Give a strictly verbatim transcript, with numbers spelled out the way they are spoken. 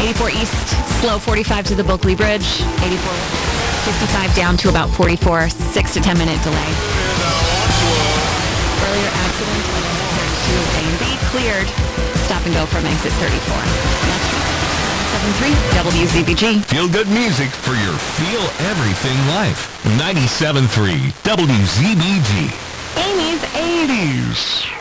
eighty-four east, slow forty-five to the Bulkley Bridge. eighty-four fifty-five down to about forty-four, six to ten minute delay. Earlier accident on thirty-two A and B cleared. Stop and go from exit thirty-four. seven three W Z B G. Feel good music for your feel everything life. ninety-seven point three W Z B G. Amy's eighties.